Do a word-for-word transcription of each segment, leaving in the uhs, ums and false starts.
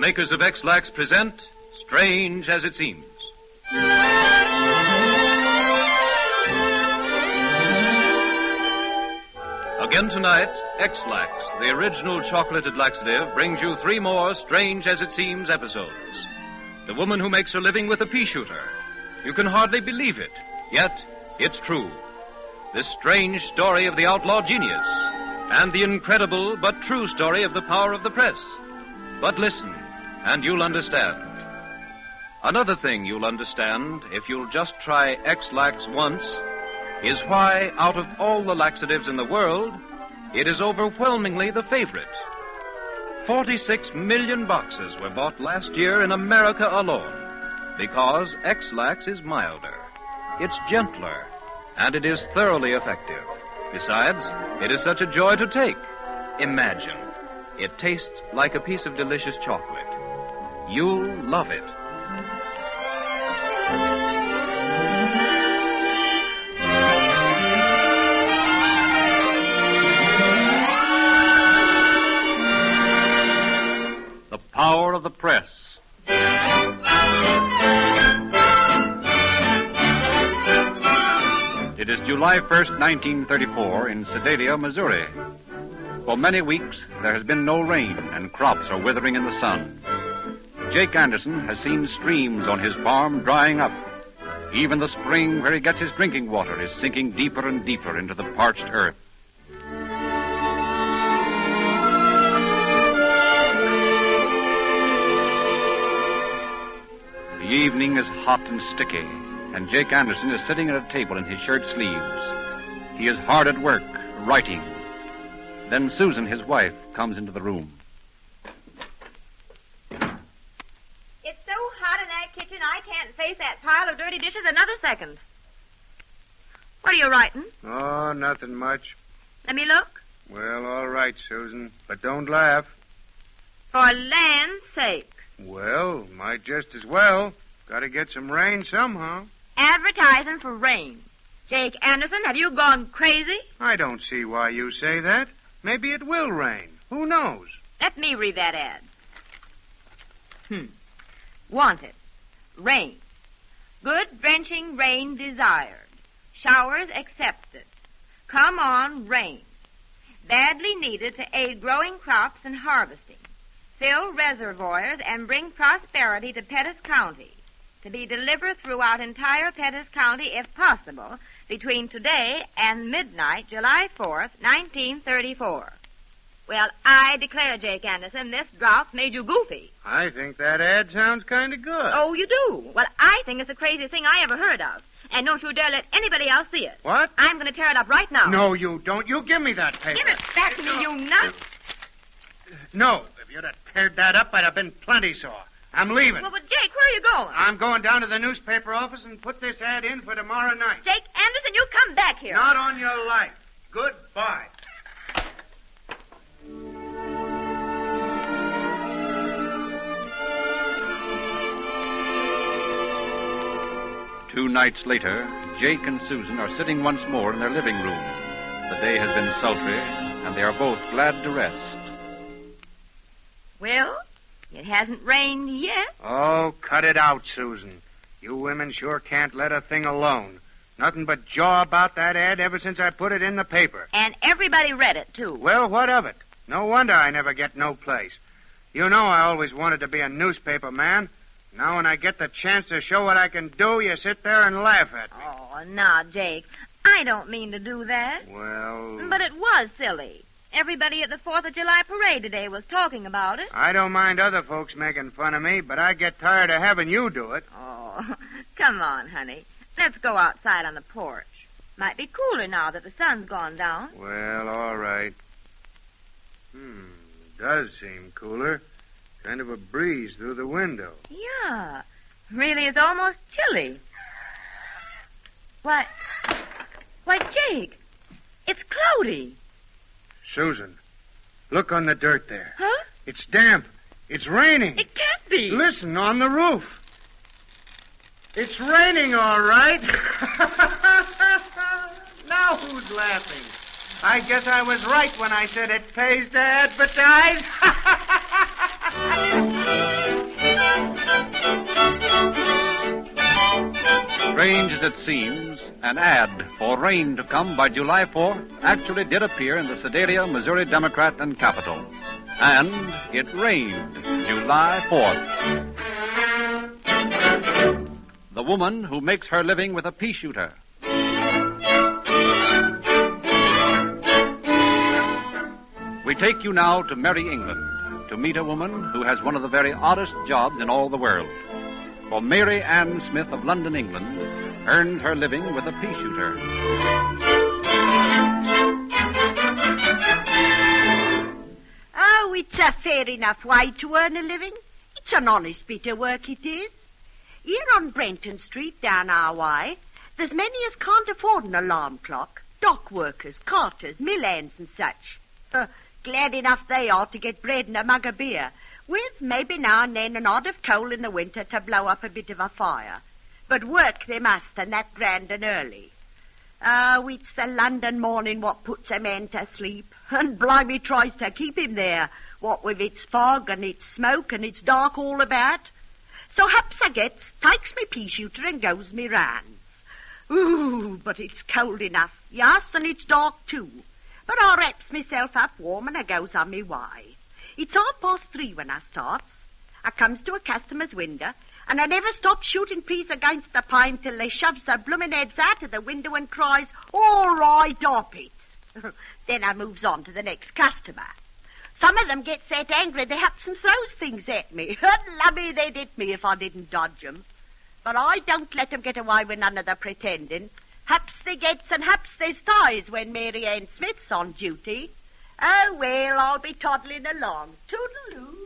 makers of X-Lax present Strange as It Seems. Again tonight, X-Lax, the original chocolated laxative, brings you three more Strange as It Seems episodes. The woman who makes her living with a pea shooter. You can hardly believe it, yet it's true. This strange story of the outlaw genius, and the incredible but true story of the power of the press. But listen, and you'll understand. Another thing you'll understand, if you'll just try X-Lax once, is why, out of all the laxatives in the world, it is overwhelmingly the favorite. Forty-six million boxes were bought last year in America alone, because X-Lax is milder, it's gentler, and it is thoroughly effective. Besides, it is such a joy to take. Imagine, it tastes like a piece of delicious chocolate. You'll love it. The power of the press. It is July first, nineteen thirty-four, in Sedalia, Missouri. For many weeks, there has been no rain, and crops are withering in the sun. Jake Anderson has seen streams on his farm drying up. Even the spring where he gets his drinking water is sinking deeper and deeper into the parched earth. The evening is hot and sticky, and Jake Anderson is sitting at a table in his shirt sleeves. He is hard at work, writing. Then Susan, his wife, comes into the room. It's so hot in that kitchen, I can't face that pile of dirty dishes another second. What are you writing? Oh, nothing much. Let me look. Well, all right, Susan, but don't laugh. For land's sake. Well, might just as well. Got to get some rain somehow. Advertising for rain. Jake Anderson, have you gone crazy? I don't see why you say that. Maybe it will rain. Who knows? Let me read that ad. Hmm. Wanted. Rain. Good drenching rain desired. Showers accepted. Come on, rain. Badly needed to aid growing crops and harvesting. Fill reservoirs and bring prosperity to Pettis County. To be delivered throughout entire Pettis County, if possible, between today and midnight, July fourth, nineteen thirty-four. Well, I declare, Jake Anderson, this drought made you goofy. I think that ad sounds kind of good. Oh, you do? Well, I think it's the craziest thing I ever heard of. And don't you dare let anybody else see it. What? I'm going to tear it up right now. No, you don't. You give me that paper. Give it back to me, you nut. No, if you'd have teared that up, I'd have been plenty sore. I'm leaving. Well, but Jake, where are you going? I'm going down to the newspaper office and put this ad in for tomorrow night. Jake Anderson, you come back here. Not on your life. Goodbye. Two nights later, Jake and Susan are sitting once more in their living room. The day has been sultry, and they are both glad to rest. Well, it hasn't rained yet. Oh, cut it out, Susan. You women sure can't let a thing alone. Nothing but jaw about that ad ever since I put it in the paper. And everybody read it, too. Well, what of it? No wonder I never get no place. You know I always wanted to be a newspaper man. Now when I get the chance to show what I can do, you sit there and laugh at me. Oh, now, Jake, I don't mean to do that. Well... But it was silly. Everybody at the fourth of July parade today was talking about it. I don't mind other folks making fun of me, but I get tired of having you do it. Oh, come on, honey. Let's go outside on the porch. Might be cooler now that the sun's gone down. Well, all right. Hmm, it does seem cooler. Kind of a breeze through the window. Yeah. Really, it's almost chilly. Why, why, Jake, it's cloudy. Susan, look on the dirt there. Huh? It's damp. It's raining. It can't be. Listen, on the roof. It's raining, all right. Now who's laughing? I guess I was right when I said it pays to advertise. Strange as it seems, an ad for rain to come by July fourth actually did appear in the Sedalia, Missouri Democrat and Capital. And it rained July fourth. The woman who makes her living with a pea shooter. We take you now to Merry England to meet a woman who has one of the very oddest jobs in all the world. For Mary Ann Smith of London, England, earns her living with a pea shooter. Oh, it's a fair enough way to earn a living. It's an honest bit of work, it is. Here on Brenton Street, down our way, there's many as can't afford an alarm clock. Dock workers, carters, mill hands and such. Uh, glad enough they are to get bread and a mug of beer, with maybe now and then an odd of coal in the winter to blow up a bit of a fire. But work they must, and that grand and early. Oh, it's the London morning what puts a man to sleep, and blimey tries to keep him there, what with its fog and its smoke and its dark all about. So haps I gets, takes me pea shooter and goes me rounds. Ooh, but it's cold enough, yes, and it's dark too. But I wraps myself up warm and I goes on me way. It's half past three when I starts. I comes to a customer's window, and I never stops shooting peas against the pine till they shoves their bloomin' heads out of the window and cries, all right, up it. Then I moves on to the next customer. Some of them gets that angry they haps and throws things at me. Lummy, they'd hit me if I didn't dodge 'em. But I don't let 'em get away with none of the pretending. Haps they gets and haps they ties when Mary Ann Smith's on duty. Oh, well, I'll be toddling along. Toodaloo.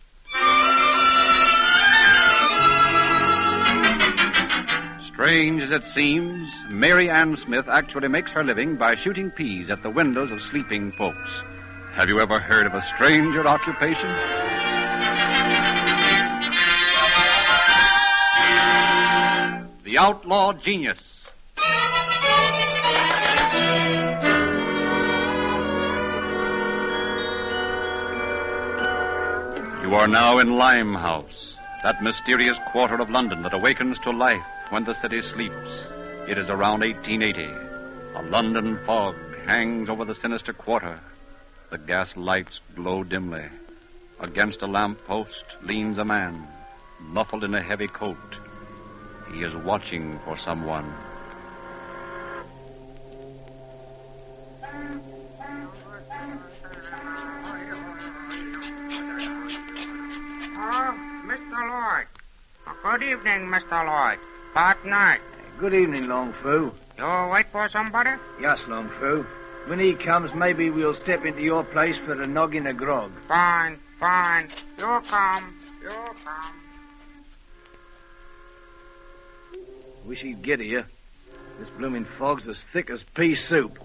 Strange as it seems, Mary Ann Smith actually makes her living by shooting peas at the windows of sleeping folks. Have you ever heard of a stranger occupation? The Outlaw Genius. You are now in Limehouse, that mysterious quarter of London that awakens to life when the city sleeps. It is around eighteen eighty. A London fog hangs over the sinister quarter. The gas lights glow dimly. Against a lamp post leans a man, muffled in a heavy coat. He is watching for someone. Oh, Mister Lloyd. Oh, good evening, Mister Lloyd. Bad night. Good evening, Long Fu. You wait for somebody? Yes, Long Fu. When he comes, maybe we'll step into your place for a noggin of grog. Fine, fine. You come. You come. Wish he'd get here. This blooming fog's as thick as pea soup.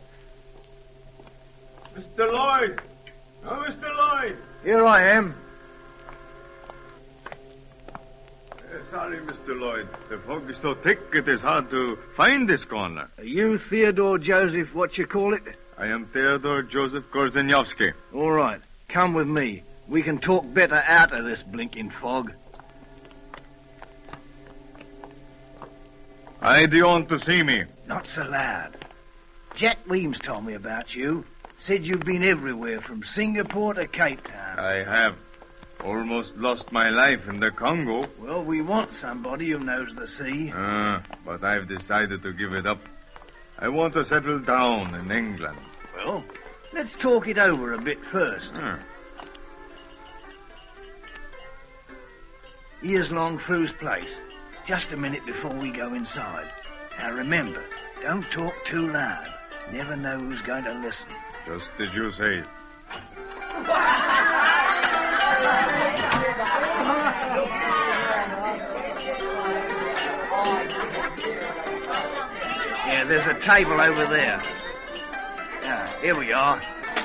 Mister Lloyd! Oh, Mister Lloyd! Here I am. Uh, sorry, Mister Lloyd. The fog is so thick it is hard to find this corner. Are you Theodore Joseph, what you call it? I am Theodore Joseph Korzenyovsky. All right. Come with me. We can talk better out of this blinking fog. Why do you want to see me? Not so loud. Jack Weems told me about you. Said you've been everywhere from Singapore to Cape Town. I have almost lost my life in the Congo. Well, we want somebody who knows the sea. Ah, but I've decided to give it up. I want to settle down in England. Well, let's talk it over a bit first. Ah. Here's Long Fu's place. Just a minute before we go inside. Now remember, don't talk too loud. Never know who's going to listen. Just as you say. Yeah, there's a table over there. Ah, here we are.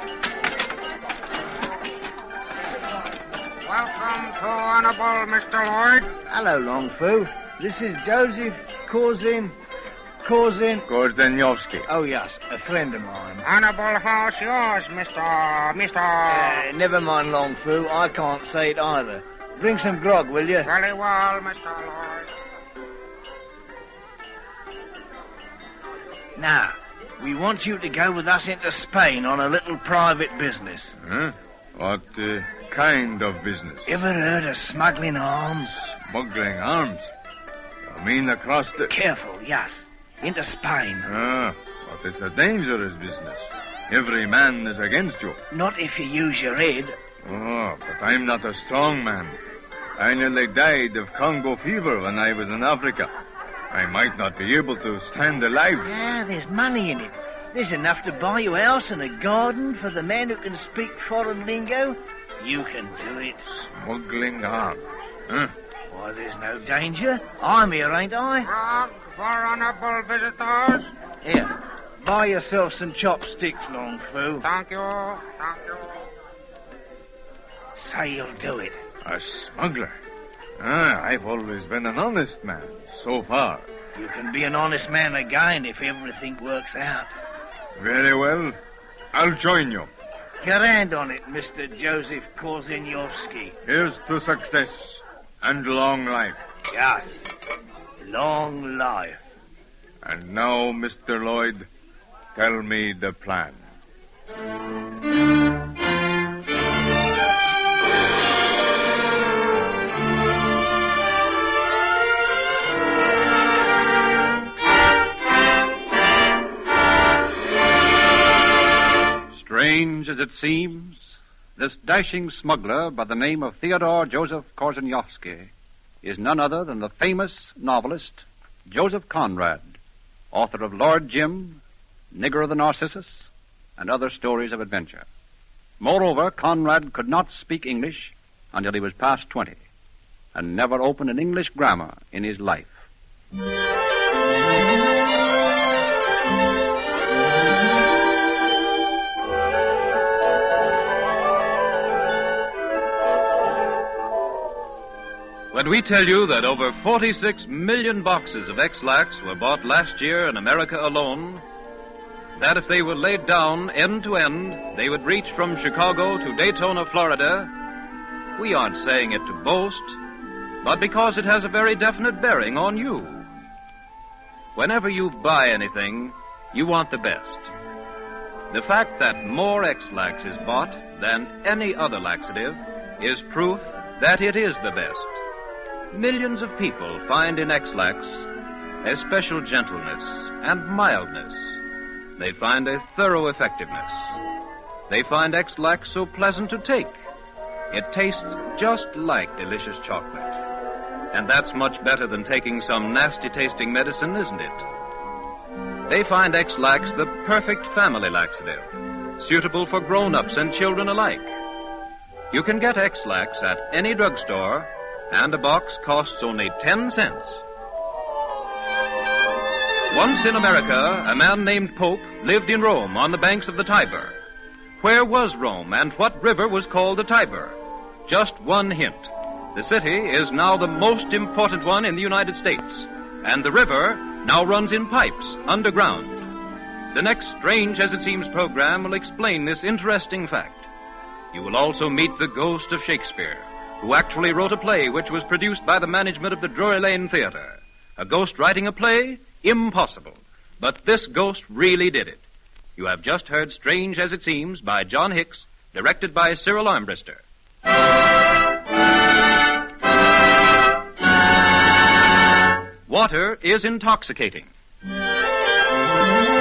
Welcome to Honorable Mister Lloyd. Hello, Long Fu. This is Joseph Korzin... Korzin... Korzenyovsky. Oh, yes, a friend of mine. Honorable house yours, Mister... Mister... Uh, never mind, Long Fu. I can't say it either. Bring some grog, will you? Very well, Mister Lloyd. Now, we want you to go with us into Spain on a little private business. Huh? What uh, kind of business? Ever heard of smuggling arms? Smuggling arms? You mean across the... Careful, yes. Into Spain. Ah, but it's a dangerous business. Every man is against you. Not if you use your head. Oh, but I'm not a strong man. I nearly died of Congo fever when I was in Africa. I might not be able to stand alive. Ah, there's money in it. There's enough to buy you a house and a garden for the man who can speak foreign lingo. You can do it. Smuggling arms. Huh? Why, there's no danger. I'm here, ain't I? Grog for honorable visitors. Here, buy yourself some chopsticks, Long Fu. Thank you. Thank you. Say you'll do it. A smuggler? Ah, I've always been an honest man, so far. You can be an honest man again if everything works out. Very well. I'll join you. Your hand on it, Mister Joseph Korzeniowski. Here's to success and long life. Yes, long life. And now, Mister Lloyd, tell me the plan. Strange as it seems, this dashing smuggler by the name of Theodore Joseph Korzeniowski is none other than the famous novelist Joseph Conrad, author of Lord Jim, Nigger of the Narcissus, and other stories of adventure. Moreover, Conrad could not speak English until he was past twenty, and never opened an English grammar in his life. When we tell you that over forty-six million boxes of X-Lax were bought last year in America alone, that if they were laid down end to end, they would reach from Chicago to Daytona, Florida, we aren't saying it to boast, but because it has a very definite bearing on you. Whenever you buy anything, you want the best. The fact that more X-Lax is bought than any other laxative is proof that it is the best. Millions of people find in X-Lax a special gentleness and mildness. They find a thorough effectiveness. They find X-Lax so pleasant to take. It tastes just like delicious chocolate. And that's much better than taking some nasty-tasting medicine, isn't it? They find X-Lax the perfect family laxative, suitable for grown-ups and children alike. You can get X-Lax at any drugstore, and a box costs only ten cents. Once in America, a man named Pope lived in Rome on the banks of the Tiber. Where was Rome, and what river was called the Tiber? Just one hint. The city is now the most important one in the United States, and the river now runs in pipes underground. The next Strange As It Seems program will explain this interesting fact. You will also meet the ghost of Shakespeare, who actually wrote a play which was produced by the management of the Drury Lane Theater. A ghost writing a play? Impossible. But this ghost really did it. You have just heard Strange As It Seems by John Hicks, directed by Cyril Armbruster. Water is intoxicating.